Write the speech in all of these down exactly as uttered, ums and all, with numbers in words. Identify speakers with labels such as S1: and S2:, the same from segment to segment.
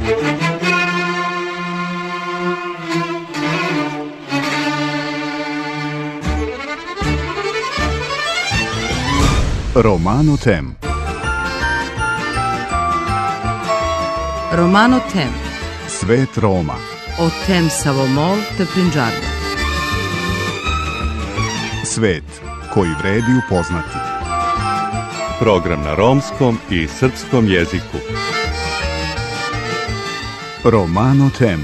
S1: Romano Tem.
S2: Romano Tem.
S1: Svet Roma.
S2: O tem Savomol te Prinđarda.
S1: Svet koji vredi upoznati.
S3: Program na romskom i srpskom jeziku.
S1: Romano Tem.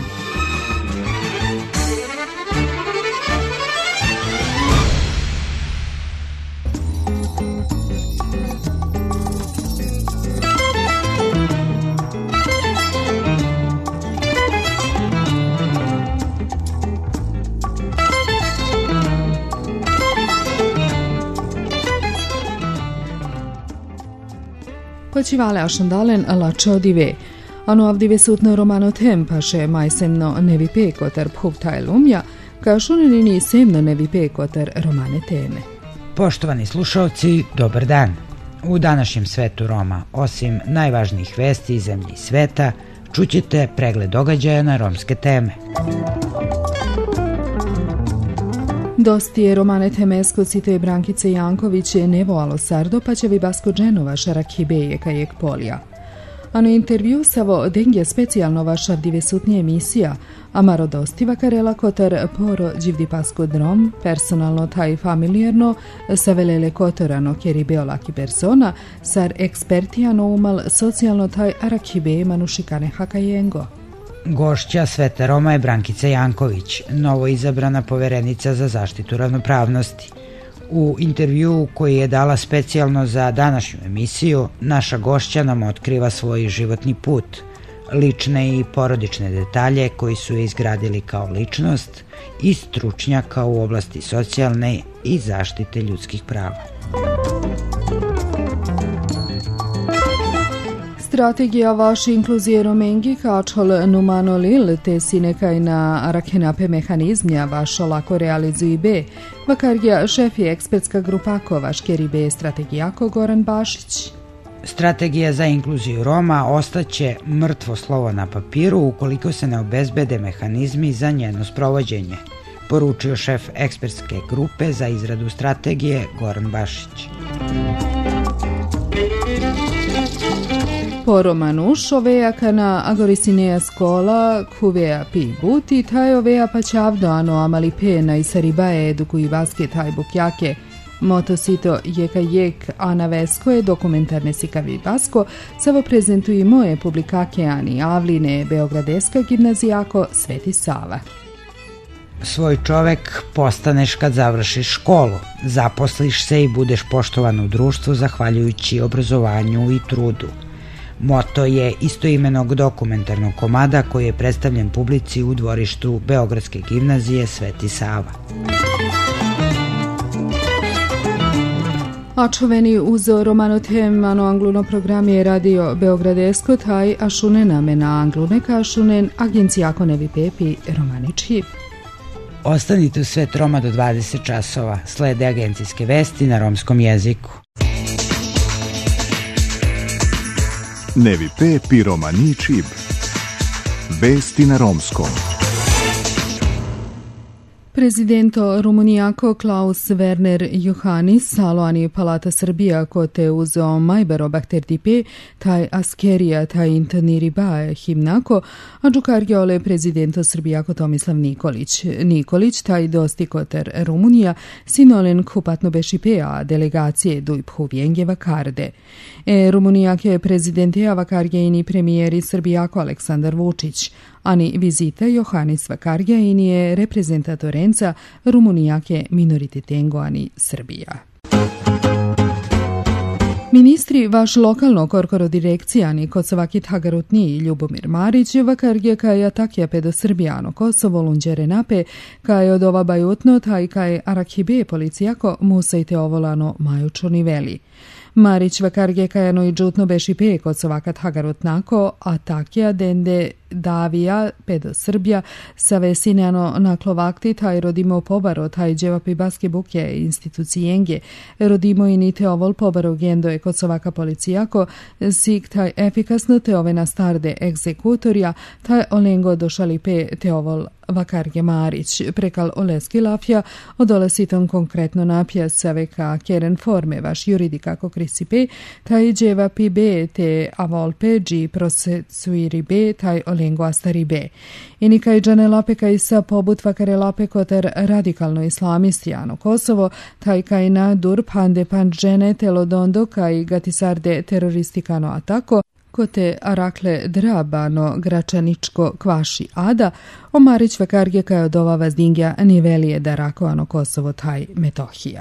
S4: Počivale ašandalen lačo dive. Ano avdive sutno Romano Tem paše majsemno nevi pekotar phuvtajlumja, kašunenini semno nevi pekotar romane teme.
S5: Poštovani slušalci, dobar dan. U današnjem svetu Roma, osim najvažnijih vesti iz zemlji i sveta, čućete pregled događaja na romske teme.
S4: Dosti je romane temesko cituje Brankice Janković nevo alo sardo pa će vi basko dženova šarak hibeje kajek polja. Ano intervju savo dengje specijalno vaša divesutnje emisija, amaro dosti vakarela kotar poro đivdi pasko drom, personalno taj familijerno, sa velele kotorano kjeri beolaki persona, sar ekspertijano umal socijalno taj arak hibeje manušikane hakajengo.
S5: Gošća Sveta Roma je Brankica Janković, novo izabrana poverenica za zaštitu ravnopravnosti. U intervjuu koji je dala specijalno za današnju emisiju, naša gošća nam otkriva svoj životni put, lične i porodične detalje koji su je izgradili kao ličnost i stručnjaka u oblasti socijalne i zaštite ljudskih prava.
S4: Strategija vaši inkluzije romengi kačol numano lil te sinekaj na rakenape mehanizmja vašo lako realizuji be, vakargija šef je ekspertska grupako vaškeri be strategijako Goran Bašić.
S5: Strategija za inkluziju Roma ostaće mrtvo slovo na papiru ukoliko se ne obezbede mehanizmi za njeno sprovođenje, poručio šef ekspertske grupe za izradu strategije Goran Bašić.
S4: Po Romanuš, oveja kana agorisineja skola, kuveja pi guti, taj oveja pa čavdo ano amali pena i saribaje edukuji vaske taj bukjake. Motosito jeka jek ana vesko je dokumentarne sikavi basko, savo prezentuji moje publikake ani avline Beogradeska gimnazijako Sveti Sava.
S5: Svoj čovek postaneš kad završiš školu, zaposliš se i budeš poštovan u društvu zahvaljujući obrazovanju i trudu. Moto je istoimenog dokumentarnog komada koji je predstavljen publici u dvorištu Beogradske gimnazije Sveti Sava.
S4: Ačoveni uz Romano Tem ano angluno program je radio Beogradesko taj ašunename na anglune kašunen agencijako nevi pepi romaniči.
S5: Ostanite u Svet Roma do dvadeset časova, slede agencijske vesti na romskom jeziku.
S1: Nevi pepi romaničib. Vesti na romskom.
S4: Prezidento Rumunijako Klaus Werner Iohannis aloani Palata Srbija kote uzeo Majberobakter tipe taj askerija taj intoniriba himnako, a džukargeole prezidento Srbijako Tomislav Nikolić. Nikolić taj dosti koter Rumunija sinolen kupatno bešipea delegacije dujphu vjengeva karde. E Rumunijake prezidente avakargejni premijeri Srbijako Aleksandar Vučić, ani vizita Iohannis vakargejni je reprezentatorenca Rumunijake minoritetengo ani Srbija. Ministri vaš lokalno korkoro direkcijani Kosovakit Hagarutni Ljubomir Marić vakarge kaj atakja pedo Srbijano Kosovo lunđere nape kaj od ova bajutno taj kaj arakhibe policijako musajte ovolano majučo niveli. Marić vakarge kajano i džutno beši pe Kosovakat Hagarutnako atakja dende Davija, pedo Srbija, sa vesinjano naklovakti, taj rodimo pobaro, taj dževapi baske buke institucijenge, rodimo i nite ovol pobaro gendo je kocovaka policijako, sik taj efikasno te ove na starde egzekutorja, taj olengo došali pe te ovol Vakarge Marić, prekal oleski lafja, odole siton konkretno napija saveka keren forme vaš juridika ko krisipe, taj dževapi be te avolpe dži procesuiri be, taj olengo astari be. I nikaj džane lape kaj sa pobut vakare lape koter radikalno islamistijano Kosovo, taj kaj na dur pande pan džene telodondo kaj gatisarde teroristikano atako, kote arakle drabano gračaničko kvaši ada, omarić vakarge kaj od ova vazdingja nivelije da rakoano Kosovo taj Metohija.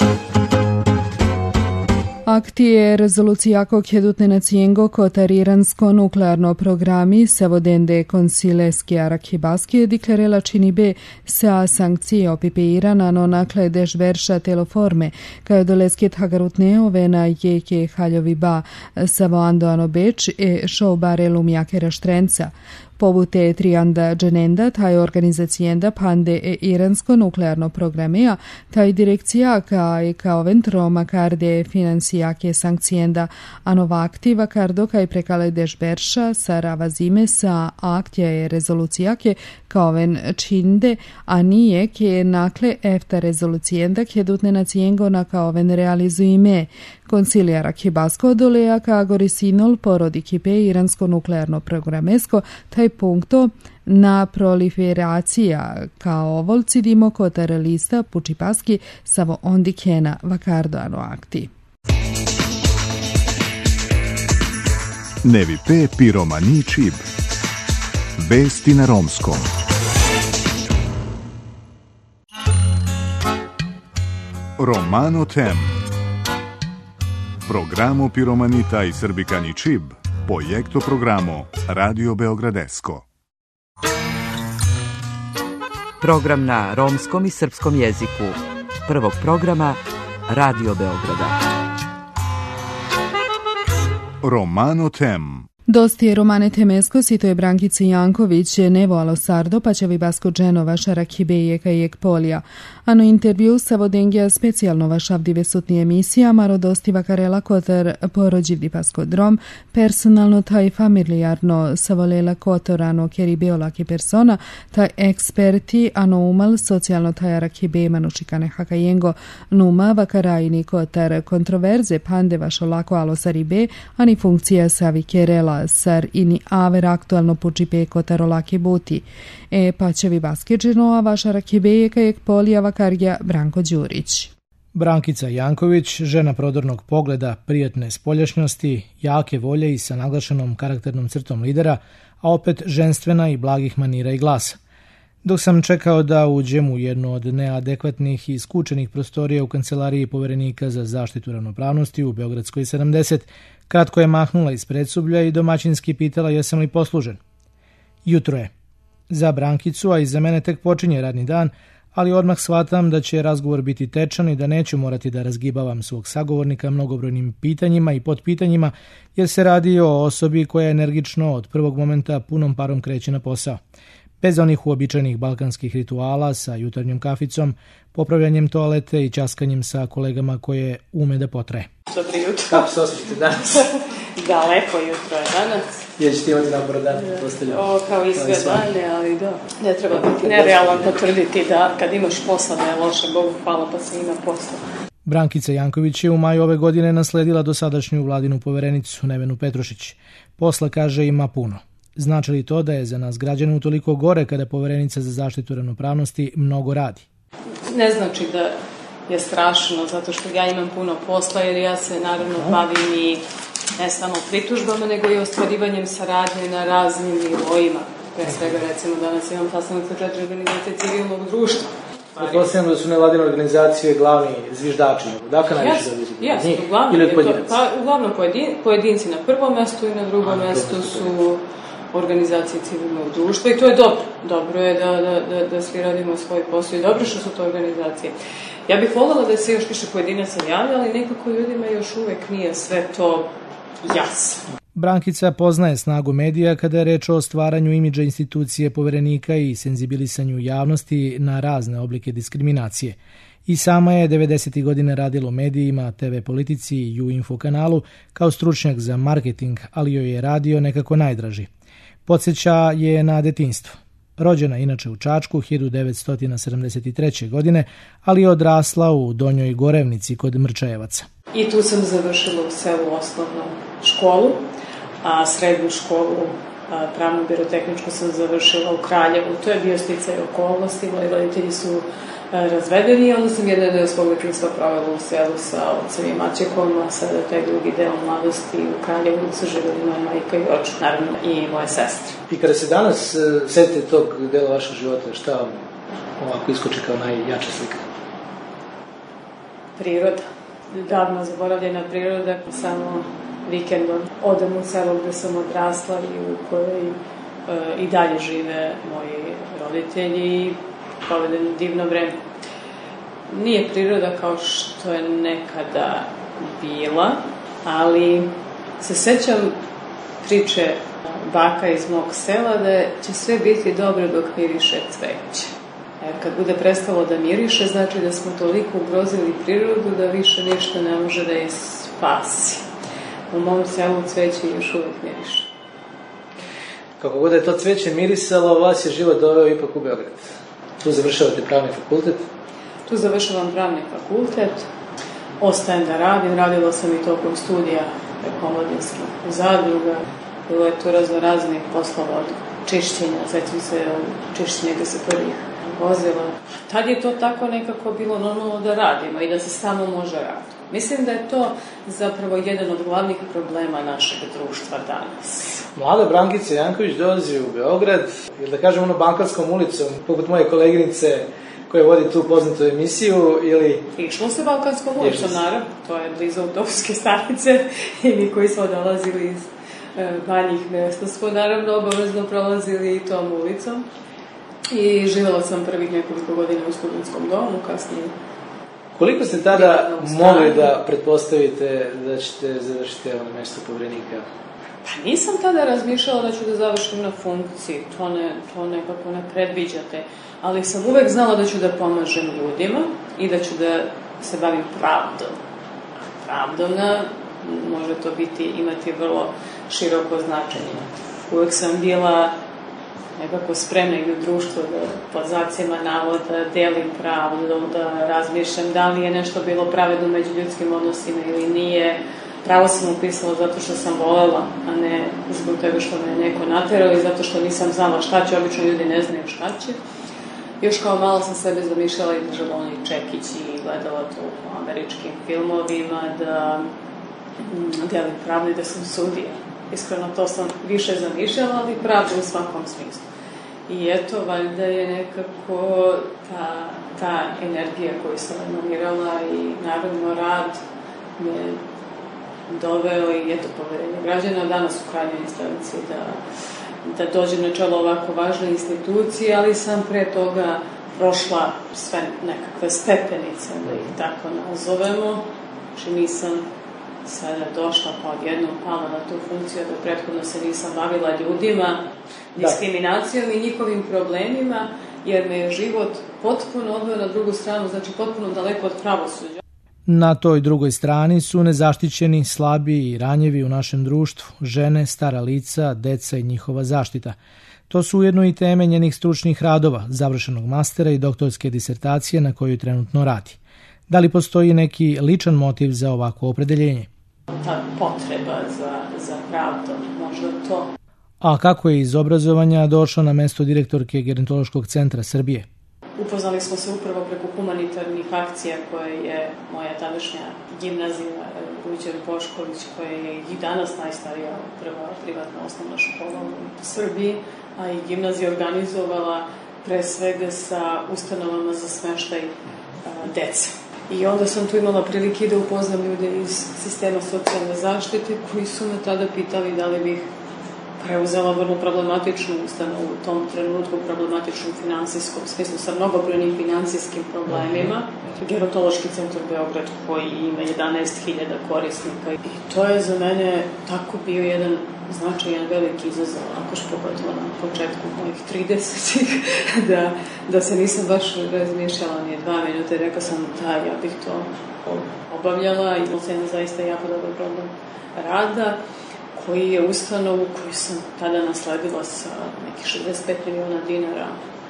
S4: Aktije rezolucijako kjedutne nacijengo kotar iransko nuklearno programi sa vodende konsileski arakibaski deklarela čini be sa sankcije opipe Irana no nakle deš verša teloforme kao doleski tagarutne ovena jeke haljovi ba sa voandoano beč e šou barelum jakera štrenca. Pobute trianda dženenda, taj organizacijenda pande e iransko nuklearno programea, taj direkcija kaj kao ventro makarde financijake sankcijenda anovaktiva kardo kaj prekale deš berša sa ravazime sa aktje rezolucijake kao ven činde, a nije ke nakle efta rezolucijenda kjedutne nacijengo na kao ven realizuime. Koncilijara Kibasko doleja ka gorisinol porodi kipe iransko nuklearno programesko, taj punkto na proliferacija kao volci dimo kotar lista pučipaski savo ondi kena vakardo ano akti.
S1: Nevi pe piromani čib. Vesti na romskom. Romano tem. Programo Piromanita i Srbikani Čib, projekto programo Radio Beogradesko.
S6: Program na romskom i srpskom jeziku prvog programa Radio Beograda.
S1: Romano tem.
S4: Dosti je Romane Temesko, sito je Brankici Janković, Nevo Alosardo, Paćevi Basko Dženova, Šarakibeje, Kajek Polja. Ano intervju sa vodengija specijalno vašavdive sutni emisija, maro dosti vakarela kotar porođivdi Pasko Drom, personalno taj familijarno savolela kotorano keri beolaki persona, taj eksperti, ano umal socijalno taj arakibe manušikane hakajengo, numa vakarajni kotar kontroverze pande vašo lako alosaribe, ani funkcija savi kerela sar ini aver aktualno pučipe kotarolaki buti. E Paćevi Baskeđino, a vaša rakibeje kajek polija vakarja Branko Đurić.
S7: Brankica Janković, žena prodornog pogleda, prijatne spoljašnjosti, jake volje i sa naglašenom karakternom crtom lidera, a opet ženstvena i blagih manira i glasa. Dok sam čekao da uđem u jednu od neadekvatnih i skučenih prostorija u kancelariji poverenika za zaštitu ravnopravnosti u Beogradskoj sedamdeset, kratko je mahnula iz predsublja i domaćinski pitala jesam li poslužen. Jutro je. Za Brankicu, a i za mene tek počinje radni dan, ali odmah shvatam da će razgovor biti tečan i da neću morati da razgibavam svog sagovornika mnogobrojnim pitanjima i potpitanjima, jer se radi o osobi koja energično od prvog momenta punom parom kreće na posao. Bez onih uobičajenih balkanskih rituala sa jutarnjom kaficom, popravljanjem toalete i časkanjem sa kolegama koje ume da potraje.
S8: Dobro jutro.
S7: Kako se osjećate danas?
S8: Da, lepo jutro je danas.
S7: Jer ćete imati napora dan?
S8: O, kao i sve dane, ali da. Ne treba biti nerealan potvrditi da kad imaš posla da je loše, Bogu hvala pa se ima posla.
S7: Brankica Janković je u maju ove godine nasledila dosadašnju vladinu poverenicu Nevenu Petrušić. Posla, kaže, ima puno. Znači li to da je za nas građane utoliko gore kada poverenica za zaštitu ravnopravnosti mnogo radi?
S8: Ne znači da je strašno, zato što ja imam puno posla jer ja se naravno bavim i ne samo pritužbama, nego i ostvarivanjem saradnje na raznim nivoima. Pre svega, recimo, danas imam sastanak sa četiri organizacije civilnog društva.
S7: Pretpostavljam da su nevladine organizacije glavni zviždači. Dakle, najviše da vidite?
S8: Jasno, uglavnom je to. Pa, uglavnom pojedin, pojedinci na prvom mestu i na drugom mestu su organizacije civilnog društva i to je dobro. Dobro je da, da, da, da svi radimo svoj posao i dobro što su to organizacije. Ja bih voljela da se još više pojedinaca javlja, ali nekako ljudima još uvek nije sve to jasno.
S7: Brankica poznaje snagu medija kada je reč o stvaranju imidža institucije Poverenika i senzibilisanju javnosti na razne oblike diskriminacije. I sama je devedesetih godine radila u medijima, te ve politici i U Info kanalu kao stručnjak za marketing, ali joj je radio nekako najdraži. Podsjeća je na detinjstvo. Rođena inače u Čačku hiljadu devetsto sedamdeset treće. godine, ali je odrasla u Donjoj Gorevnici kod Mrčajevaca.
S8: I tu sam završila u selu osnovnu školu, a srednju školu pravnu birotehničku sam završila u Kraljevu. To je bio sticaj okolnosti, moji roditelji su razvedeni i onda sam jedan deo svog detinjstva provela u selu sa ocem i maćekom, a sada taj drugi deo mladosti u Kraljevu su živjeli moja majka i očuh, naravno i moje sestre.
S9: I kada se danas setite tog dela vašeg života, šta vam ovako iskoči kao najjača slika?
S8: Priroda. Davno zaboravljena priroda, samo vikendom odem u selo gde sam odrasla i u kojoj e, i dalje žive moji roditelji i provedem divno vreme. Nije priroda kao što je nekada bila, ali se sećam priče baka iz mog sela da će sve biti dobro dok miriše cveće. Jer kad bude prestalo da miriše, znači da smo toliko ugrozili prirodu da više ništa ne može da je spasi. U mom selu cveće još uvek miriše.
S9: Kako god je to cveće mirisalo, vas je život doveo ipak u Beograd. Tu završavate pravni fakultet?
S8: Tu završavam pravni fakultet, ostajem da radim, radila sam i tokom studija omladinskih zadruga, bilo je tu razno raznih poslova od čišćenja, sećam se čišćenja desetorih vozila. Tad je to tako nekako bilo normalno da radimo i da se samo može raditi. Mislim da je to zapravo jedan od glavnih problema našeg društva danas.
S9: Mlada Brankica Janković dolazi u Beograd, ili da kažem ono bankarskom ulicom, poput moje koleginice koja vodi tu poznatu emisiju, ili...
S8: Išlo se Balkanskom ulicom, naravno, to je blizu autobuske stanice i mi koji smo dolazili iz e, manjih mesta smo naravno obavezno prolazili i tom ulicom. I živjela sam prvih nekoliko godina u studentskom domu, kasnije.
S9: Koliko ste tada mogli da pretpostavite da ćete završiti evo na mesto Poverenika?
S8: Pa nisam tada razmišljala da ću da završim na funkciji, to, ne, to nekako ne predviđate, ali sam uvek znala da ću da pomažem ljudima i da ću da se bavim pravdom. Pravdom na, može to biti, imati vrlo široko značenje. Uvek sam bila nekako spremna i u društvu da pod znacima navoda delim pravdu, da razmišljam da li je nešto bilo pravedno među ljudskim odnosima ili nije. Pravo sam upisala zato što sam volela, a ne zbog toga što me neko naterao i zato što nisam znala šta će, obično ljudi ne znaju šta će. Još kao malo sam sebe zamišljala i držala onaj čekić i gledala to u američkim filmovima, da delim pravdu i da sam sudija. Iskreno to sam više zamišljala, ali pravda u svakom smislu. I eto, valjda je nekako ta, ta energija koju sam emanirala i naravno rad me doveo i eto poverenje građana danas u krajnjoj instanci da, da dođem na čelo ovako važne institucije, ali sam pre toga prošla sve nekakve stepenice, da ih tako nazovemo. Znači nisam sada došla pa odjednom pala na tu funkciju, da prethodno se nisam bavila ljudima, diskriminacijom i njihovim problemima, jer me je život potpuno odveo na drugu stranu, znači potpuno daleko od pravosuđa.
S7: Na toj drugoj strani su nezaštićeni, slabi i ranjevi u našem društvu, žene, stara lica, deca i njihova zaštita. To su ujedno i teme njenih stručnih radova, završenog mastera i doktorske disertacije na kojoj trenutno radi. Da li postoji neki ličan motiv za ovako opredeljenje?
S8: Ta potreba za, za pravdom, možda to.
S7: A kako je iz obrazovanja došla na mesto direktorke Gerontološkog centra Srbije?
S8: Upoznali smo se upravo preko humanitarnih akcija koje je moja tadašnja gimnazija Ruđer Bošković, koja je i danas najstarija prva privatna osnovna škola u Srbiji, a i gimnazija organizovala pre svega sa ustanovama za smeštaj dece. I onda sam tu imala prilike da upoznam ljude iz sistema socijalne zaštite koji su me tada pitali da li bih preuzela vrlo problematičnu ustanovu u tom trenutku, problematičnu u finansijskom smislu, sa mnogobrojnim finansijskim problemima. Gerontološki centar Beograd koji ima jedanaest hiljada korisnika. I to je za mene tako bio jedan značajan veliki izazov, ako što pogodila na početku mojih tridesetih, da, da se nisam baš razmišljala ni dva minuta i rekao sam da, ja bih to obavljala i to je zaista jako dobar problem rada, koji je ustanovu koju sam tada nasledila sa nekih šezdeset pet miliona dinara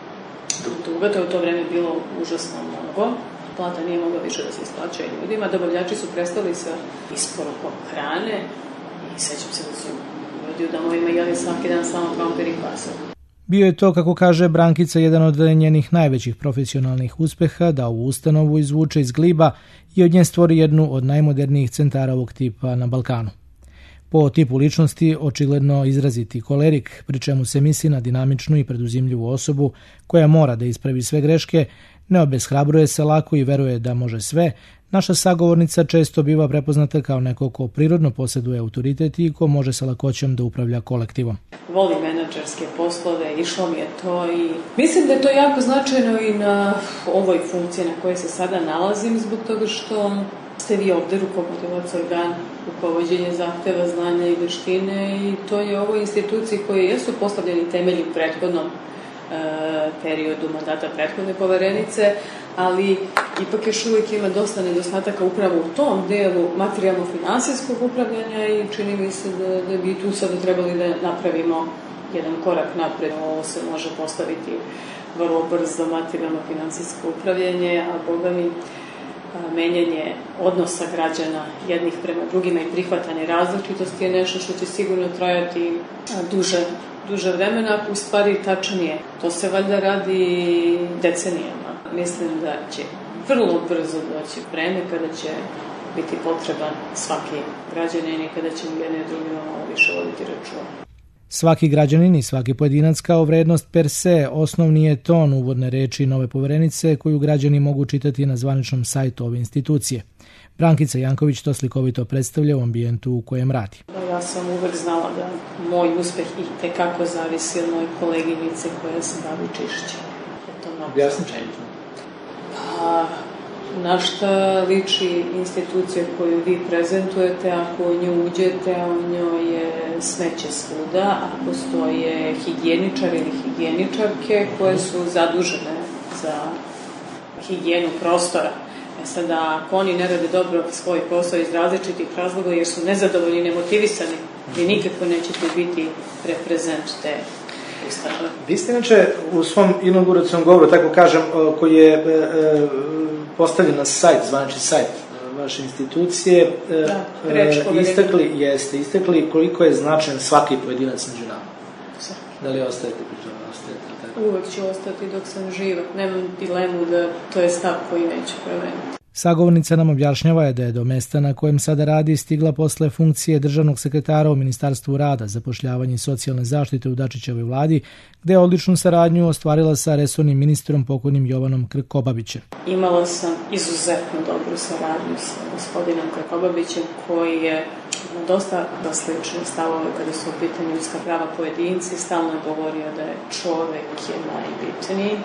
S8: duga, to je u to vreme bilo užasno mnogo. Plata nije mogla više da se isplaćuje ljudima, dobavljači su prestali sa isporukom hrane i sećam se da su ljudi u domovima jeli svaki dan samo krompir i kvasar.
S7: Bio je to, kako kaže Brankica, jedan od njenih najvećih profesionalnih uspeha da ovu ustanovu izvuče iz gliba i od nje stvori jednu od najmodernijih centara ovog tipa na Balkanu. Po tipu ličnosti očigledno izraziti kolerik, pri čemu se misli na dinamičnu i preduzimljivu osobu koja mora da ispravi sve greške, ne obeshrabruje se lako i veruje da može sve, naša sagovornica često biva prepoznata kao neko ko prirodno posjeduje autoritet i ko može sa lakoćom da upravlja kolektivom.
S8: Volim menadžerske poslove, išlo mi je to i mislim da je to jako značajno i na ovoj funkciji na kojoj se sada nalazim, zbog toga što ste vi ovde rukovodilac organ rukovođenja zahteva, znanja i veštine i to je ovoj instituciji koje jesu postavljeni temelji u prethodnom e, periodu mandata prethodne poverenice, ali ipak još uvijek ima dosta nedostataka upravo u tom delu materijalno-finansijskog upravljanja i čini mi se da, da bi tu sada trebali da napravimo jedan korak napred. Ovo se može postaviti vrlo brzo materijalno-finansijsko upravljanje, a boga mi menjanje odnosa građana jednih prema drugima i prihvatanje različitosti je nešto što će sigurno trajati duže, duže vremena, u stvari tačnije. To se valjda radi decenijama. Mislim da će vrlo brzo doći vreme kada će biti potreban svaki građanin i kada će jedni i drugima malo više voditi računa.
S7: Svaki građanin i svaki pojedinac kao vrednost per se osnovni je ton uvodne reči nove poverenice koju građani mogu čitati na zvaničnom sajtu ove institucije. Brankica Janković to slikovito predstavlja u ambijentu u kojem radi.
S8: Ja sam uvek znala da moj uspeh i tekako zavisi od moje koleginice koja se bavi čišćenjem.
S9: Objasnim.
S8: Pa, na šta liči institucija koju vi prezentujete, ako u nju uđete, a u njoj je smeće svuda, a postoje higijeničari ili higijeničarke koje su zadužene za higijenu prostora. E sada, ako oni ne rade dobro svoj posao iz različitih razloga jer su nezadovoljni i nemotivisani, vi nikako nećete biti reprezent te ustanove.
S9: Vi ste inače u svom inauguracijom govoru, tako kažem, koji je e, e, postavljen na sajt, zvanični sajt vaše institucije,
S8: da, reč,
S9: e, istakli, jeste, istakli koliko je značajan svaki pojedinac među nama. Da li ostajete pri tome? Ostajete,
S8: uvek ću ostati dok sam živa. Nemam dilemu da to je stav koji neću promeniti.
S7: Sagovornica nam objašnjava je da je do mesta na kojem sada radi stigla posle funkcije državnog sekretara u Ministarstvu rada, zapošljavanja i socijalne zaštite u Dačićevoj vladi, gde je odličnu saradnju ostvarila sa resornim ministrom pokojnim Jovanom Krkobabićem.
S8: Imala sam izuzetno dobru saradnju sa gospodinom Krkobabićem koji je dosta slične stavove kada su u pitanju ljudska prava pojedinci. Stalno je govorio da je čovek je najbitniji,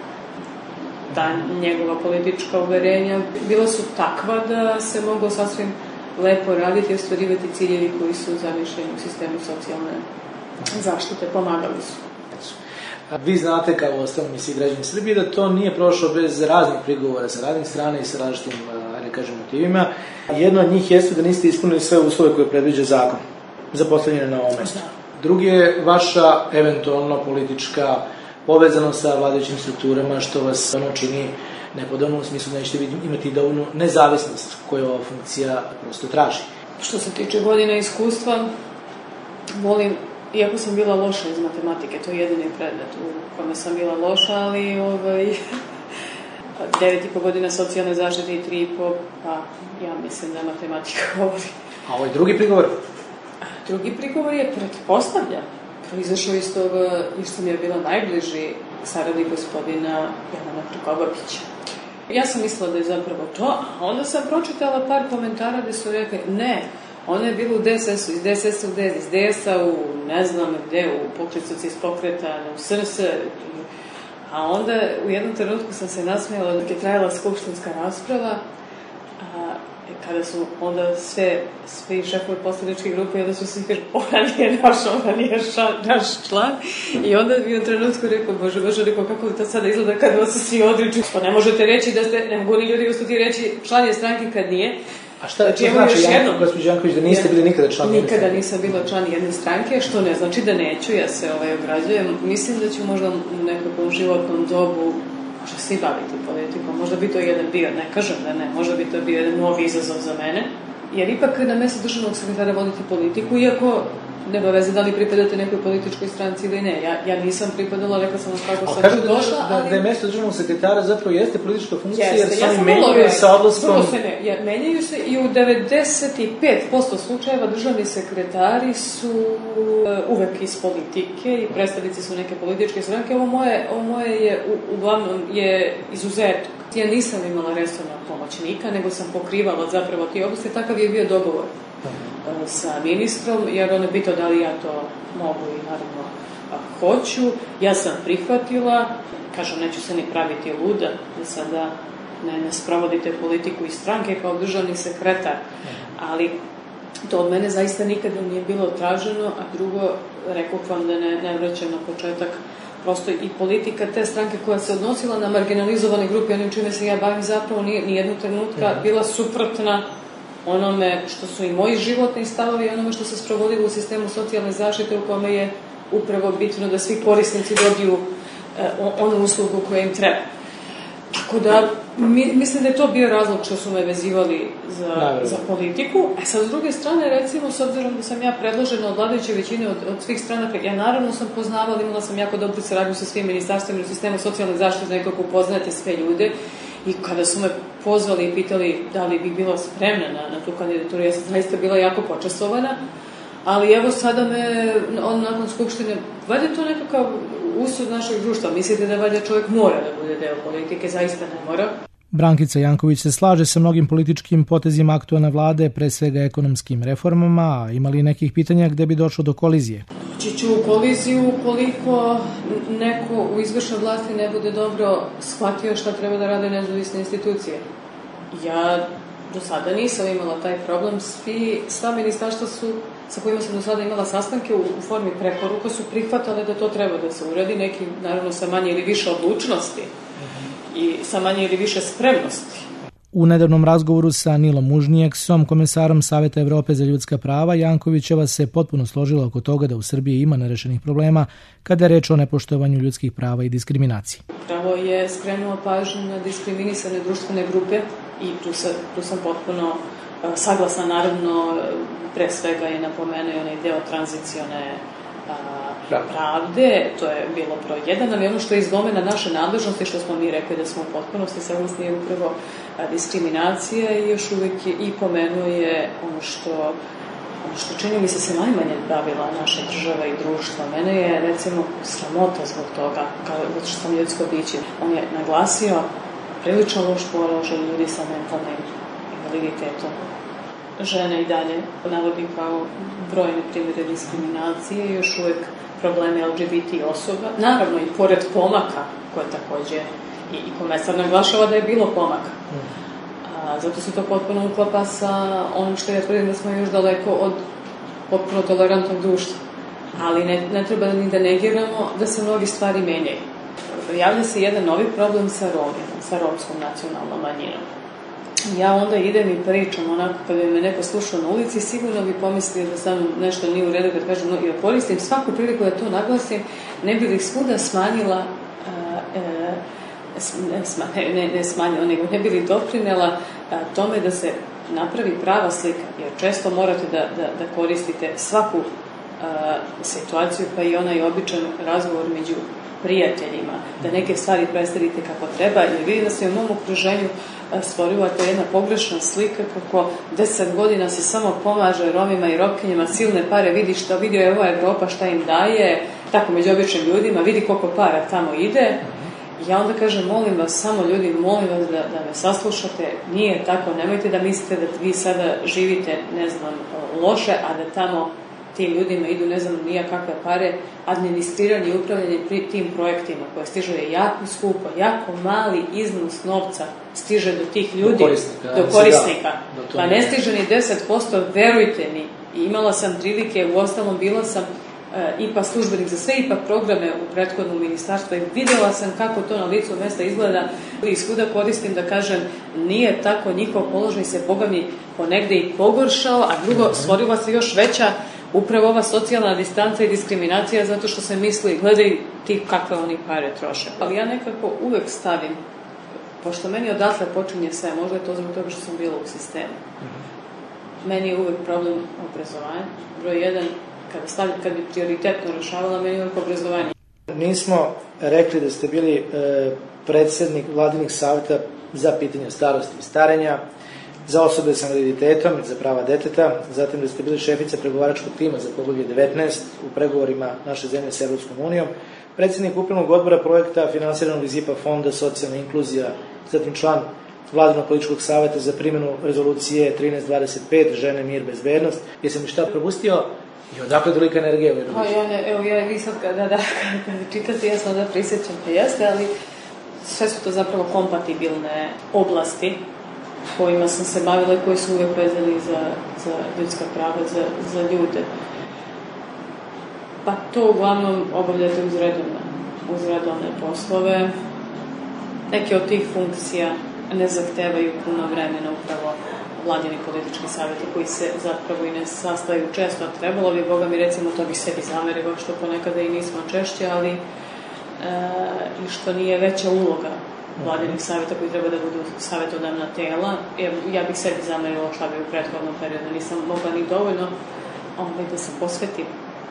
S8: da njegova politička uverenja bila su takva da se moglo sasvim lepo raditi i ostvarivati ciljevi koji su zamišljeni u sistemu socijalne zaštite. Pomagali su.
S9: Vi znate, kao ostalo mi svi građani Srbije, da to nije prošlo bez raznih prigovora sa radnih strane i sa različitim, ne kažem, motivima. Jedno od njih jeste da niste ispunili sve uslove koje predviđa zakon za postavljanje na ovom mestu. Drugi je vaša eventualno politička povezanost sa vladajućim strukturama, što vas ono čini nepodobno u smislu da nećete imati dovoljnu nezavisnost koju ova funkcija prosto traži.
S8: Što se tiče godina iskustva, volim, iako sam bila loša iz matematike, to je jedini predmet u kome sam bila loša, ali ovaj, devet i po godina socijalne zaštite i tri i po, pa ja mislim da matematika govori.
S9: A ovaj drugi prigovor?
S8: Drugi prigovor je pretpostavlja. Proizašao iz toga i što mi je bila najbliži saradnik gospodina Jovana Krkobabića. Ja sam mislila da je zapravo to, a onda sam pročitala par komentara gde su rekli ne, Ona je bila u D S S-u, iz D S S-a u D S, iz D S-a u ne znam gde, u pokret iz pokreta, u S R S, a onda u jednom trenutku sam se nasmijala dok je trajala skupštinska rasprava, a, kada su onda sve, svi šefovi poslaničke grupe, onda su svi kažu, ona nije naš, ona nije ša, naš član, i onda mi u trenutku rekao, bože, bože, rekao, kako to sada izgleda kada vas svi odriču, pa ne možete reći da ste, ne mogu ni ljudi ustati reći član je stranke kad nije.
S9: A šta znači, to znači, Janko, gospođo Janković, da niste bili nikada član jedne stranke?
S8: Nikada nisam bila član jedne stranke, što ne znači da neću, ja se ovaj, ograđujem. Mislim da ću možda u nekakvom životnom dobu možda svi baviti politikom, možda bi to jedan bio, ne kažem da ne, možda bi to bio jedan novi izazov za mene, jer ipak na mesto državnog sekretara voditi politiku, iako nema veze da li pripadate nekoj političkoj stranci ili ne. Ja, ja nisam pripadala, rekla sam vam kako sam tu došla,
S9: da,
S8: ali...
S9: Da je mesto državnog sekretara zapravo jeste politička funkcija,
S8: jeste,
S9: jer se
S8: ja
S9: oni menjaju sa odlaskom...
S8: Se ne, ja, menjaju se i u devedeset pet posto slučajeva državni sekretari su uh, uvek iz politike i predstavnici su neke političke stranke. Ovo moje, ovo moje je u, uglavnom je izuzetak. Ja nisam imala resornog pomoćnika, nego sam pokrivala zapravo ti oblasti, takav je bio dogovor sa ministrom, jer on je pitao da li ja to mogu i naravno hoću. Ja sam prihvatila, kažem, neću se ni praviti luda, da sada ne, ne sprovodite politiku iz stranke kao državni sekretar, ali to od mene zaista nikada nije bilo traženo, a drugo, rekao vam da ne, ne vraćam na početak, prosto i politika te stranke koja se odnosila na marginalizovane grupe, onim čime se ja bavim, zapravo ni, ni jednog trenutka bila suprotna onome što su i moji životni stavovi i onome što se sprovodilo u sistemu socijalne zaštite, u kome je upravo bitno da svi korisnici dobiju eh, onu uslugu koja im treba. Tako da, mi, mislim da je to bio razlog što su me vezivali za, za politiku. A sad, s druge strane, recimo, s obzirom da sam ja predložena od vladajuće većine od, od svih stranaka, ja naravno sam poznavala, imala sam jako dobru saradnju sa svim ministarstvima u sistemu socijalne zaštite, nekako upoznate sve ljude. I kada su me pozvali i pitali da li bih bila spremna na, na tu kandidaturu, ja sam zaista bila jako počastovana, ali evo sada me, on nakon skupštine, valjda je to nekakav usud našeg društva, mislite da valjda čovjek mora da bude deo politike, zaista ne mora.
S7: Brankica Janković se slaže sa mnogim političkim potezima aktualne vlade, pre svega ekonomskim reformama, a ima li nekih pitanja gde bi došlo do kolizije?
S8: Doći ću u koliziju ukoliko neko u izvršnoj vlasti ne bude dobro shvatio šta treba da rade nezavisne institucije. Ja do sada nisam imala taj problem, svi, sva ministarstva su, sa kojima sam do sada imala sastanke u, u formi preporuka, su prihvatale da to treba da se uradi, neki naravno sa manje ili više odlučnosti i sa manje ili više spremnosti.
S7: U nedavnom razgovoru sa Nilom Mužnijeksom, komesarom Saveta Evrope za ljudska prava, Jankovićeva se potpuno složila oko toga da u Srbiji ima nerešenih problema kada je reč o nepoštovanju ljudskih prava i diskriminaciji.
S8: Upravo je skrenuo pažnju na diskriminisane društvene grupe i tu, sa, tu sam potpuno uh, saglasna, naravno, pre svega je napomenuo onaj deo tranzicione pravde, to je bilo broj jedan, ali ono što je iz domena naše nadležnosti, što smo mi rekli da smo u potpunosti saglasni, je upravo diskriminacija i još uvijek je i pomenuo je ono što, ono što čini mi se se najmanje bavila naša država i društvo. Mene je, recimo, sramota zbog toga, kao što sam ljudsko biće. On je naglasio prilično loš položaj ljudi sa mentalnim invaliditetom. Žene i dalje navodi kao brojne primjere diskriminacije i još uvijek probleme L G B T osoba. Naravno i pored pomaka, koje takođe i, i komesar naglašava da je bilo pomaka. A, zato se to potpuno uklapa sa onim što ja tvrdim da smo još daleko od potpuno tolerantnog društva. Ali ne, ne treba ni da negiramo da se mnogi stvari menjaju. Javlja se jedan novi problem sa Romima, sa romskom nacionalnom manjinom. Ja onda idem i pričam onako kada bi me neko slušao na ulici, sigurno bi pomislio da sam nešto nije u redu kad kažem, no, ja koristim svaku priliku da to naglasim, ne bi li svuda smanjila, a, a, sma, ne, ne, ne smanjila, nego ne bi li doprinela a, tome da se napravi prava slika, jer često morate da, da, da koristite svaku a, situaciju, pa i onaj običan razgovor među prijateljima, da neke stvari predstavite kako treba, jer vidim da se u mom okruženju stvorila to jedna pogrešna slika kako deset godina se samo pomaže Romima i Romkinjama, silne pare, vidi šta, vidi je ova Evropa šta im daje, tako među običnim ljudima, vidi koliko para tamo ide ja onda kažem, molim vas, samo ljudi, molim vas da, da me saslušate, nije tako, nemojte da mislite da vi sada živite, ne znam, loše, a da tamo ti ljudima idu, ne znam, nija kakve pare, administriranje i upravljanje pri tim projektima koje stiže je jako skupo, jako mali iznos novca stiže do tih ljudi, do korisnika, do korisnika. Da, da pa ne stiže ni deset posto, verujte mi, i imala sam prilike, u ostalom bila sam I P A službenik za sve I P A programe u prethodnom ministarstvu i videla sam kako to na licu mesta izgleda i svuda koristim da kažem, nije tako, njihov položaj se, Boga mi, ponegde i pogoršao, a drugo, stvorila se još veća upravo ova socijalna distanca i diskriminacija zato što se misli, gledaj ti kakve oni pare troše. Ali ja nekako uvek stavim, pošto meni odatle počinje sve, možda je to zbog toga što sam bila u sistemu. Meni je uvek problem obrazovanja. Broj jedan, kada, stavim, kad bi prioritetno rešavala, meni je uvek obrazovanje.
S9: Nismo rekli da ste bili e, predsednik vladinih savjeta za pitanje starosti i starenja, za osobe sa invaliditetom i za prava deteta, zatim da ste bili šefica pregovaračkog tima za poglavlje devetnaest u pregovorima naše zemlje sa Evropskom unijom, predsednik upravnog odbora projekta finansiranog iz I P A fonda Socijalna inkluzija, zatim član vladinog političkog savjeta za primjenu rezolucije trinaest dvadeset pet, žene, mir, bezbednost. Jesam mi šta propustio i odakle tolika energija?
S8: Pa ja ne, evo ja vi sad kada da, kada čitate, ja sam da prisjećam da jeste, ali sve su to zapravo kompatibilne oblasti kojima sam se bavila i koji su uvijek vezani za, za ljudska prava, za, za ljude. Pa to uglavnom obavljate uz redovne, uz redovne poslove. Neke od tih funkcija ne zahtevaju puno vremena, upravo vladini politički savjeti koji se zapravo i ne sastaju često, a trebalo bi, Boga mi, recimo, to bi sebi zamerilo, što ponekada i nismo češće, ali e, i što nije veća uloga vladinih savjeta koji treba da budu savjetodavna tela. Ja bih sebi zamerila šta bi u prethodnom periodu nisam mogla ni dovoljno ovaj, da se posvetim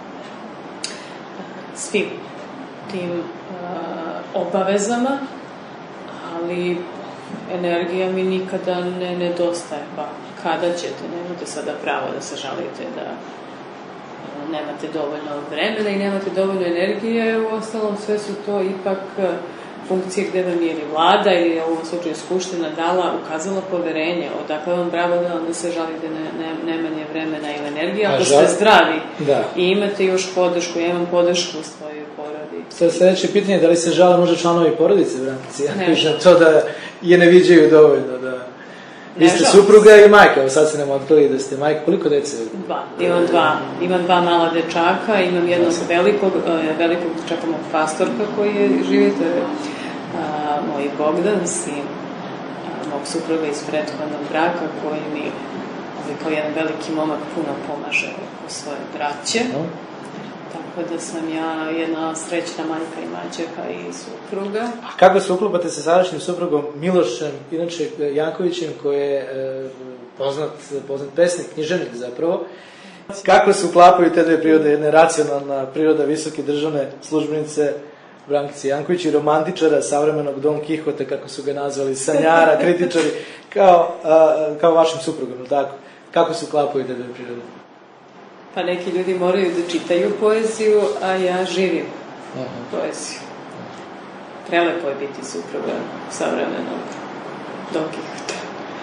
S8: svim tim uh, obavezama, ali energija mi nikada ne nedostaje. Pa kada ćete, nemate sada pravo da se žalite da uh, nemate dovoljno vremena i nemate dovoljno energije, u ostalom sve su to ipak uh, funkcije gde vam je ili vlada ili u ovom slučaju skupština dala, ukazala poverenje, odakle vam bravo da onda se žalite ne, ne, nemanje vremena ili energije, ako ste zdravi
S9: da.
S8: I imate još podršku, ja imam podršku u svojoj porodici.
S9: Sljedeće pitanje je da li se žale možda članovi porodice, Brankici? Ja pišem to da je ne viđaju dovoljno, da... Vi ste supruga i majka, evo sad se nam otkrili da ste majka. Koliko dece?
S8: Dva. Imam dva. Imam dva mala dečaka, imam jednog velikog, velikog dečaka mog pastorka koji je živi, to je a, moj Bogdan, sin a, mog supruga iz prethodnog braka, koji mi, ali kao jedan veliki momak, puno pomaže oko svoje braće. No. Tako da sam ja jedna srećna majka i maćeha i supruga.
S9: A kako se uklopate sa sadašnjim suprugom Milošem, inače Jankovićem, koji je e, poznat, poznat pesnik, književnik zapravo? Kako se uklapaju te dve prirode, jedna racionalna priroda visoke državne službenice Brankice Janković i romantičara, savremenog Don Kihota, kako su ga nazvali, sanjara, kritičari, kao, a, kao vašim suprugom, tako? Kako se uklapaju te dve prirode?
S8: Pa neki ljudi moraju da čitaju poeziju, a ja živim Aha. poeziju. Prelepo je biti supruga savremenog Don Kihota.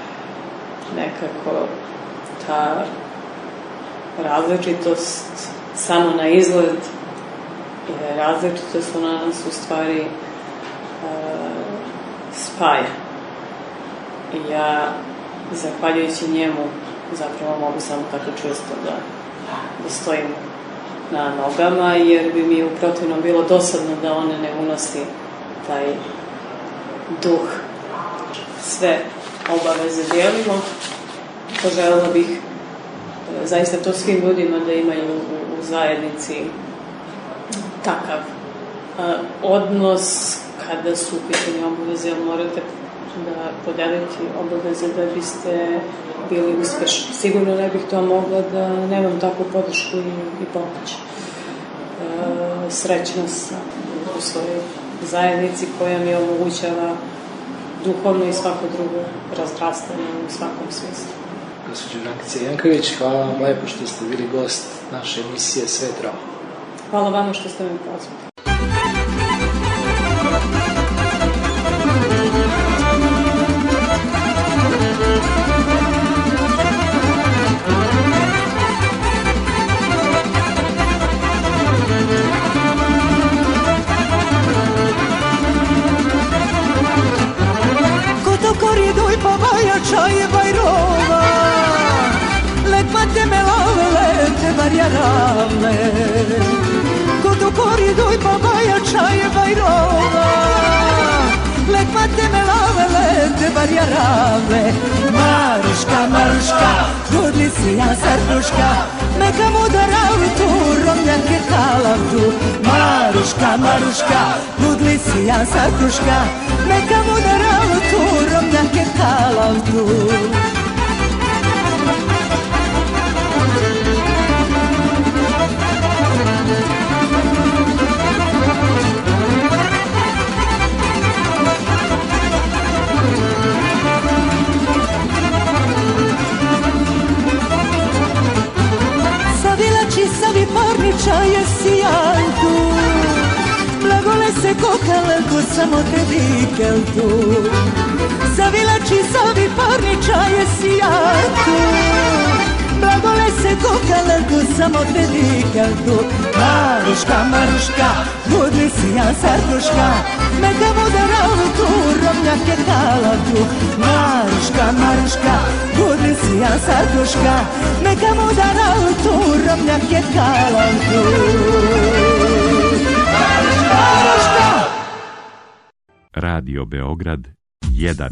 S8: Nekako ta različitost samo na izgled i različitost ona nas u stvari uh, spaja. I ja, zahvaljujući njemu, zapravo mogu samo tako čvrsto da da stojim na nogama, jer bi mi u protivnom bilo dosadno da on ne unosi taj duh. Sve obaveze dijelimo. Poželjela bih zaista to svim ljudima da imaju u, u zajednici takav a, odnos kada su u pitanju obaveze, jer morate da podeliti obaveze da biste bili uspešni. Sigurno ne bih to mogla da nemam takvu podršku i, i pomoć. E, srećna sam u svojoj zajednici koja mi omogućava duhovno i svako drugo razrastanje u svakom smislu.
S9: Gospođo Brankice Janković, hvala vam lepo što ste bili gost naše emisije Svet Roma.
S8: Hvala vama što ste me pozvali.
S10: čaje bajrova, lek mate me lave, te barja ravle, kod u koriduj babaja čaje bajrova, lek mate me lave, te barja ravle. Maruška, Maruška, budli si ja sarduška, meka mudara u tu, romnjake kalavdu. Maruška, Maruška, budli si ja sarduška, meka mudara u tu, romnjake kalavdu. Savi parniča je sijantu, blagole se kokalelko, samo te vikeltu. Savilači savi parniča je sijantu, blagole se kokalelko, samo te vikeltu. Maruška, Maruška, budli si ja sarduška, meka mudara u tu, romnjake kalavdu. Maruška, Maruška, budli si ja sarduška, meka mudara u tu, romnjake kalavdu. Maruška!
S3: Radio Beograd jedan.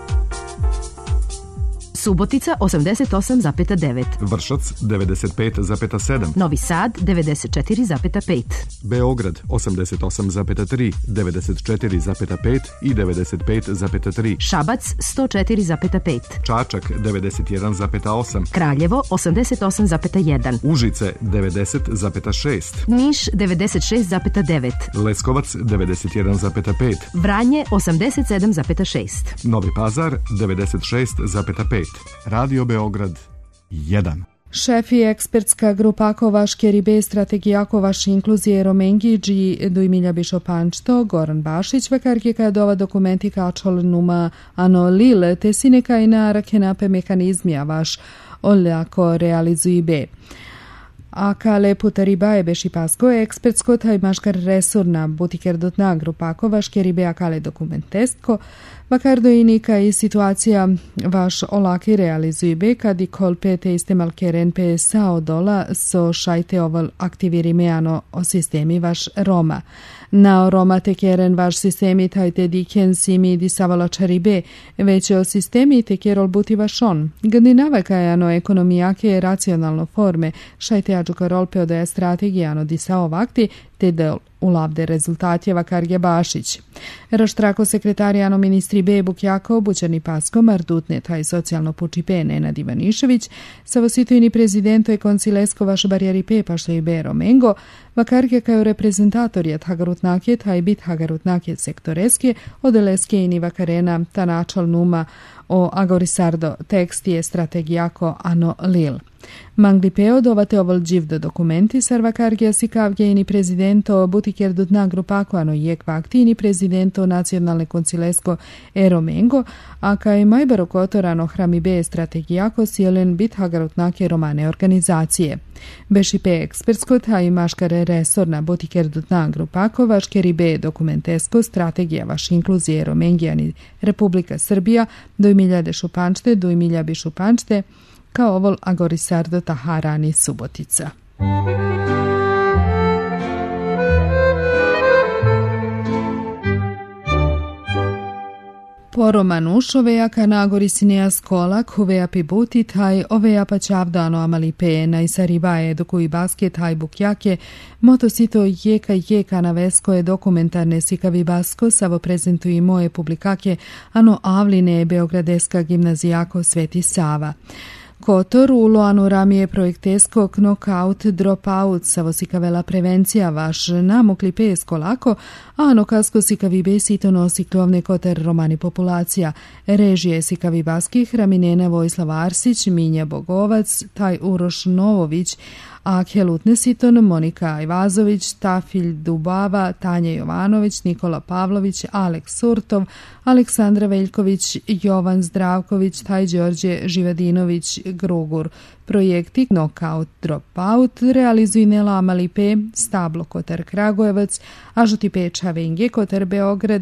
S11: Subotica osamdeset osam zarez devet,
S12: Vršac devedeset pet zarez sedam,
S11: Novi Sad devedeset četiri zarez pet,
S12: Beograd osamdeset osam zarez tri, devedeset četiri zarez pet i devedeset pet zarez tri,
S11: Šabac sto četiri zarez pet,
S12: Čačak devedeset jedan zarez osam,
S11: Kraljevo osamdeset osam zarez jedan,
S12: Užice devedeset zarez šest,
S11: Niš devedeset šest zarez devet,
S12: Leskovac devedeset jedan zarez pet,
S11: Vranje osamdeset sedam zarez šest,
S12: Novi Pazar devedeset šest zarez pet. Radio Beograd jedan.
S4: Šefi ekspertska grupa Kovaš Keribe strategija Kovaš inkluzije Romengidži Dujmilja Bišopančto Goran Bašić vakarke dova dokumenti kačol numa ano lile te sineka i na rakenape mehanizmija vaš oljako realizuji be. A kale putaribaje beši pasko ekspertsko taj maškar resurna butiker dotna grupa Kovaš Keribe a kale dokumentestko vakardo inika i situacija vaš olaki realizuji be kadi kolpe te istemal keren pe sao dola so šajte oval aktivirime ano o sistemi vaš Roma. Na Roma te keren vaš sistemi tajte diken simi di savala čaribe, već o sistemi te kerol buti vaš on. Gdinava kajano ekonomijake racionalno forme, šajte ađuka rolpe odaja strategijano di sao vakti, te del ulavde rezultatjeva Karge Bašić. Raštrako sekretarijano ministri B. Bukjako, Bućani Pasko, Mardutne, taj socijalno puči P. Nenad Ivanišević, savositojni prezidento je koncilesko vaš barijari P. Pašto i B. Romengo, vakarke kao reprezentatorija Hagarutnake, taj bit Hagarutnake sektoreske, odeleske i ni vakarena, ta načal numa o agorisardo tekstije strategijako ano lil. Manglipeo dovate oval dživdo dokumenti sarvakargija sikavgejni prezidento butiker dutna grupako ano jek vaktini prezidento nacionalne koncilesko Eromengo, a kaj majbaro kotorano hramibe strategijako sjelen bit hagarutnake romane organizacije. Bešipe ekspertsko taj maškare resorna butiker dutna grupako vaškeri be dokumentesko strategija vaš inkluzije Romengijani Republika Srbija Dujmilja de Šupančte, Dujmilja bi Šupančte, kao ovol agorisardo Taharani Subotica. Poromanuš oveja kanagori sineja skolak, oveja pibuti taj, oveja pa čavdano amalipe, najsaribaje dokuji basket, taj bukjake, motosito jeka jeka na vesko je dokumentarne sikavi basko, savo prezentuji moje publikake, ano avline Beogradeska gimnazijako Sveti Sava. Kotor u Loanu ramije projektesko knockout dropout savo sikavela prevencija vaš namukli pesko lako, a ano kasko sikavi besito nosi klovne koter romani populacija. Režije sikavi baskih Raminena Vojslava Arsić, Minja Bogovac, taj Uroš Novović, Akhe Lutnesiton, Monika Ivazović, Tafilj Dubava, Tanja Jovanović, Nikola Pavlović, Aleks Surtov, Aleksandra Veljković, Jovan Zdravković, taj Đorđe Živadinović, Grugur. Projekti Knockout Dropout realizuju Nela Amalipe, Stablo Kotar Kragujevac, Ažuti Peča Venge Kotar Beograd,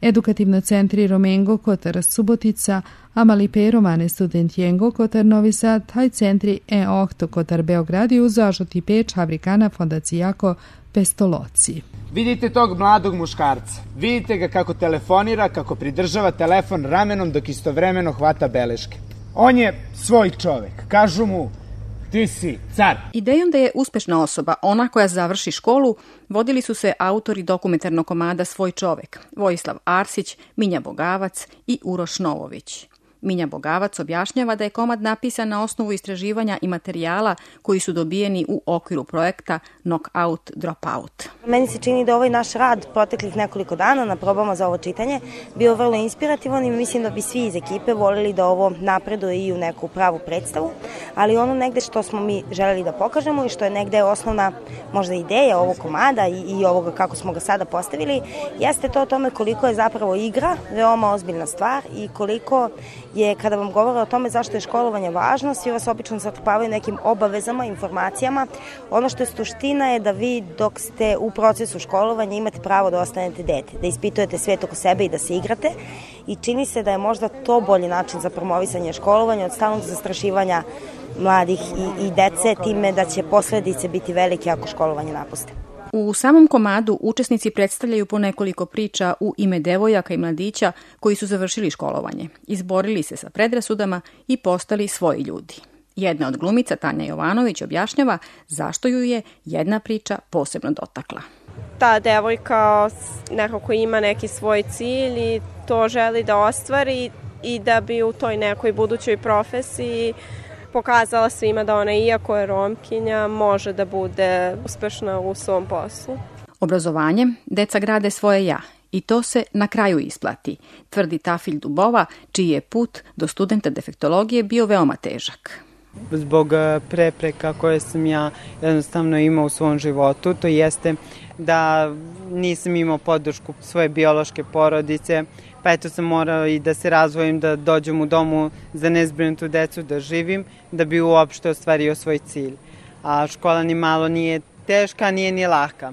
S4: Edukativno centri Romengo Kotar Subotica, Amalipe Romane Studentiengo Kotar Novi Sad, taj centri E osam Kotar Beograd i uzažuti peč Havrikana Fondacijako Pestoloci.
S13: Vidite tog mladog muškarca. Vidite ga kako telefonira, kako pridržava telefon ramenom dok istovremeno hvata beleške. On je svoj čovek. Kažu mu, ti si car.
S14: Idejom da je uspešna osoba ona koja završi školu, vodili su se autori dokumentarnog komada Svoj čovek, Vojislav Arsić, Minja Bogavac i Uroš Novović. Minja Bogavac objašnjava da je komad napisan na osnovu istraživanja i materijala koji su dobijeni u okviru projekta Knockout Dropout.
S15: Meni se čini da ovaj naš rad proteklih nekoliko dana na probama za ovo čitanje bio vrlo inspirativan i mislim da bi svi iz ekipe voljeli da ovo napreduje i u neku pravu predstavu, ali ono negde što smo mi želeli da pokažemo i što je negde osnovna možda ideja ovog komada i, i ovoga kako smo ga sada postavili, jeste to o tome koliko je zapravo igra veoma ozbiljna stvar i koliko je, kada vam govore o tome zašto je školovanje važno, svi vas obično zatrpavaju nekim obavezama, informacijama. Ono što je suština je da vi dok ste u procesu školovanja imate pravo da ostanete dete, da ispitujete svet oko sebe i da se igrate i čini se da je možda to bolji način za promovisanje školovanja od stalnog zastrašivanja mladih i, i dece time da će posledice biti velike ako školovanje napuste.
S14: U samom komadu učesnici predstavljaju po nekoliko priča u ime devojaka i mladića koji su završili školovanje, izborili se sa predrasudama i postali svoji ljudi. Jedna od glumica, Tanja Jovanović, objašnjava zašto ju je jedna priča posebno dotakla.
S16: Ta devojka nekako ima neki svoj cilj i to želi da ostvari i da bi u toj nekoj budućoj profesiji pokazala svima da ona, iako je Romkinja, može da bude uspešna u svom poslu.
S14: Obrazovanjem deca grade svoje ja i to se na kraju isplati, tvrdi Tafilj Dubova, čiji je put do studenta defektologije bio veoma težak.
S17: Zbog prepreka koje sam ja jednostavno imao u svom životu, to jeste da nisam imao podršku svoje biološke porodice, pa eto sam morao i da se razvojim, da dođem u domu za nezbrinutu decu, da živim, da bi uopšte ostvario svoj cilj. A škola ni malo nije teška, nije ni laka.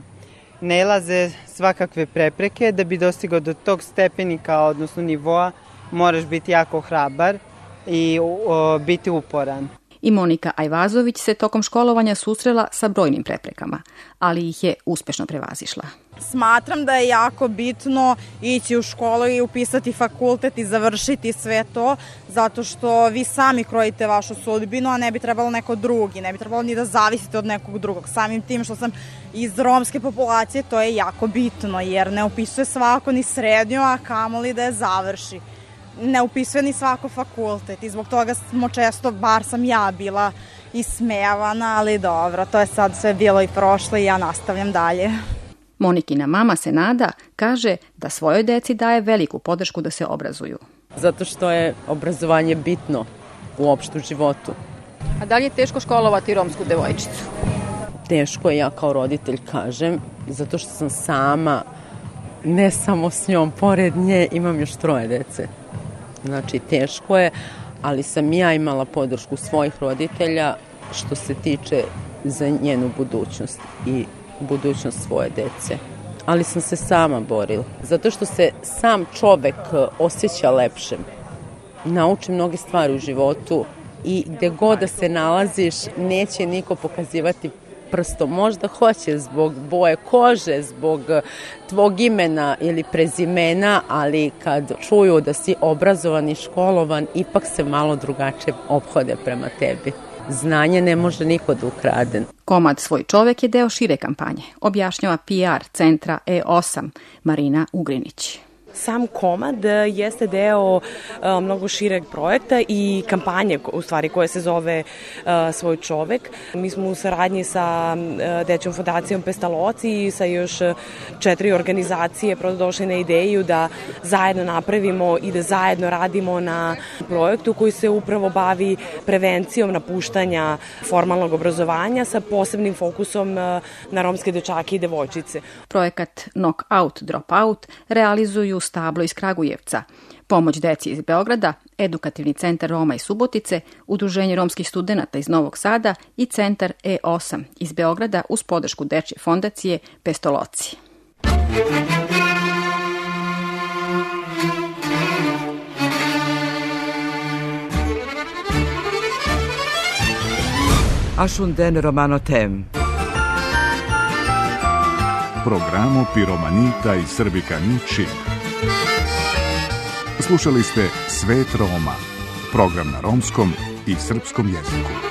S17: Nailaze svakakve prepreke, da bi dostigao do tog stepenika, odnosno nivoa, moraš biti jako hrabar i o, biti uporan.
S14: I Monika Ajvazović se tokom školovanja susrela sa brojnim preprekama, ali ih je uspešno prevazišla.
S18: Smatram da je jako bitno ići u školu i upisati fakultet i završiti sve to, zato što vi sami krojite vašu sudbinu, a ne bi trebalo neko drugi, ne bi trebalo ni da zavisite od nekog drugog. Samim tim što sam iz romske populacije, to je jako bitno, jer ne upisuje svako ni srednju, a kamoli da je završi. Ne upisuje ni svako fakultet i zbog toga smo često, bar sam ja bila ismevana, ali dobro, to je sad sve bilo i prošlo i ja nastavljam dalje.
S14: Monikina mama se nada, kaže da svojoj deci daje veliku podršku da se obrazuju.
S19: Zato što je obrazovanje bitno uopšte u životu.
S14: A da li je teško školovati romsku devojčicu?
S19: Teško je, ja kao roditelj kažem, zato što sam sama, ne samo s njom, pored nje imam još troje dece. Znači, teško je, ali sam ja imala podršku svojih roditelja što se tiče za njenu budućnost i budućnost svoje dece. Ali sam se sama borila, zato što se sam čovek osjeća lepšem. Nauči mnoge stvari u životu i gde god da se nalaziš, neće niko pokazivati prstom. Možda hoće zbog boje kože, zbog tvog imena ili prezimena, ali kad čuju da si obrazovan i školovan, ipak se malo drugačije ophode prema tebi. Znanje ne može niko da ukrade.
S14: Komad Svoj čovek je deo šire kampanje, objašnjava P R centra E osam Marina Ugrinić.
S20: Sam komad jeste deo uh, mnogo šireg projekta i kampanje u stvari koja se zove uh, Svoj čovek. Mi smo u saradnji sa uh, Dečjom fondacijom Pestaloci i sa još četiri organizacije došli na ideju da zajedno napravimo i da zajedno radimo na projektu koji se upravo bavi prevencijom napuštanja formalnog obrazovanja sa posebnim fokusom uh, na romske dečake i devojčice.
S14: Projekat Knockout Dropout realizuju Stablo iz Kragujevca, pomoć deci iz Beograda, Edukativni centar Roma iz Subotice, Udruženje romskih studenata iz Novog Sada i centar E osam iz Beograda uz podršku Dečje fondacije Pestoloci.
S6: Ashunden Romano Tem.
S1: Programo Piromanita i Srbikani Čib. Slušali ste Svet Roma, program na romskom i srpskom jeziku.